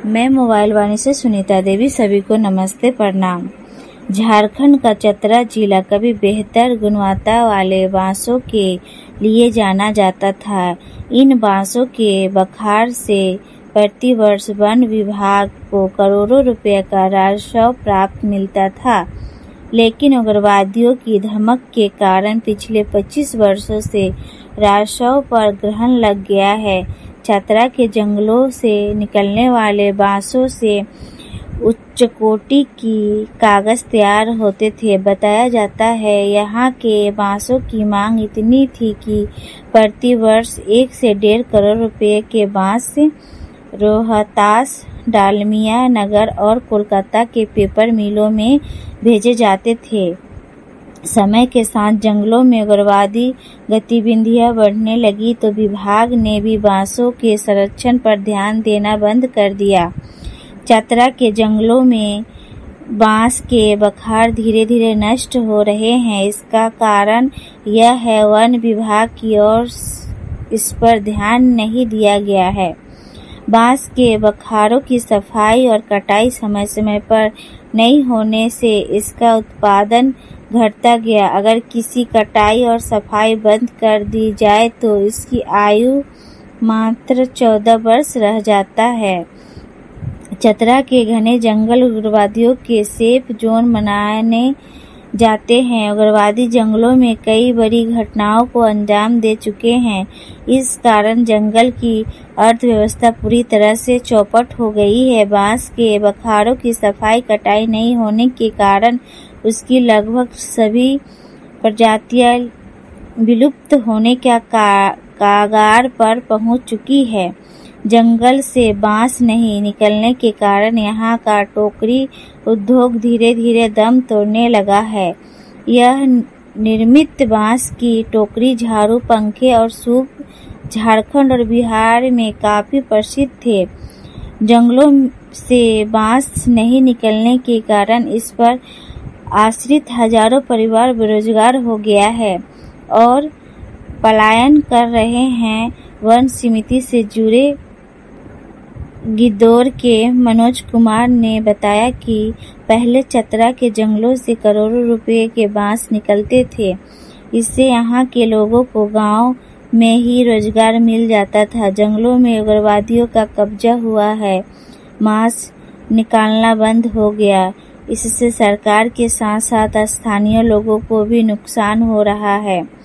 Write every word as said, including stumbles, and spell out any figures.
मैं मोबाइल वाणी से सुनीता देवी, सभी को नमस्ते प्रणाम। झारखंड का चतरा जिला कभी बेहतर गुणवत्ता वाले बांसों के लिए जाना जाता था। इन बांसों के बखार से प्रतिवर्ष वन विभाग को करोड़ों रुपए का राजस्व प्राप्त मिलता था, लेकिन उग्रवादियों की धमक के कारण पिछले पच्चीस वर्षों से राजस्व पर ग्रहण लग गया है। चतरा के जंगलों से निकलने वाले बांसों से उच्च कोटि की कागज तैयार होते थे। बताया जाता है यहाँ के बांसों की मांग इतनी थी कि प्रति वर्ष एक से डेढ़ करोड़ रुपए के बांस रोहतास, डालमिया नगर और कोलकाता के पेपर मिलों में भेजे जाते थे। समय के साथ जंगलों में उग्रवादी गतिविधियां बढ़ने लगी तो विभाग ने भी बांसों के संरक्षण पर ध्यान देना बंद कर दिया। चतरा के जंगलों में बांस के बखार धीरे धीरे नष्ट हो रहे हैं। इसका कारण यह है वन विभाग की ओर इस पर ध्यान नहीं दिया गया है। बांस के बखारों की सफाई और कटाई समय समय पर नहीं होने से इसका उत्पादन घटता गया। अगर किसी कटाई और सफाई बंद कर दी जाए तो इसकी आयु मात्र चौदह वर्ष रह जाता है। चतरा के घने जंगल उग्रवादियों के सेफ जोन मनाने जाते हैं। उग्रवादी जंगलों में कई बड़ी घटनाओं को अंजाम दे चुके हैं। इस कारण जंगल की अर्थव्यवस्था पूरी तरह से चौपट हो गई है। बांस के बखारों की सफाई कटाई नहीं होने के कारण उसकी लगभग सभी प्रजातियां विलुप्त होने के कगार पर पहुंच चुकी है। जंगल से बांस नहीं निकलने के कारण यहाँ का टोकरी उद्योग धीरे धीरे दम तोड़ने लगा है। यह निर्मित बांस की टोकरी, झाड़ू, पंखे और सूप झारखंड और बिहार में काफी प्रसिद्ध थे। जंगलों से बांस नहीं निकलने के कारण इस पर आश्रित हजारों परिवार बेरोजगार हो गया है और पलायन कर रहे हैं। वन समिति से जुड़े गिद्धौर के मनोज कुमार ने बताया कि पहले चतरा के जंगलों से करोड़ों रुपए के बांस निकलते थे। इससे यहाँ के लोगों को गांव में ही रोजगार मिल जाता था। जंगलों में उग्रवादियों का कब्जा हुआ है, बांस निकालना बंद हो गया। इससे सरकार के साथ साथ स्थानीय लोगों को भी नुकसान हो रहा है।